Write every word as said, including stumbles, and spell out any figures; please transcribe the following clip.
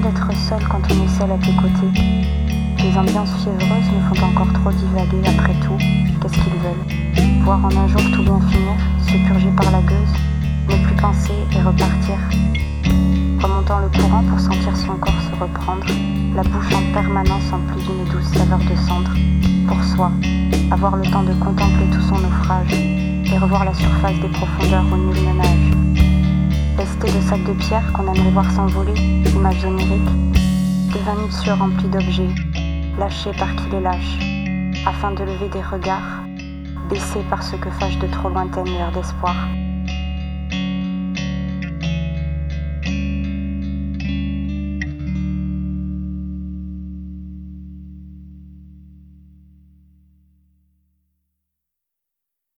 d'être seul quand on est seul à tes côtés. Les ambiances fiévreuses me font encore trop divaguer après tout. Qu'est-ce qu'ils veulent? Voir en un jour tout bien finir, se purger par la gueuse, ne plus penser et repartir. Remontant le courant pour sentir son corps se reprendre, la bouche en permanence emplie d'une douce saveur de cendre. Pour soi, avoir le temps de contempler tout son naufrage et revoir la surface des profondeurs où nul ne nage. Lesté de sacs de pierre qu'on aimerait voir s'envoler, images oniriques, de vingt cieux remplis d'objets, lâchés par qui les lâche, afin de lever des regards, baissés par ce que fâche de trop lointaines lueurs d'espoir.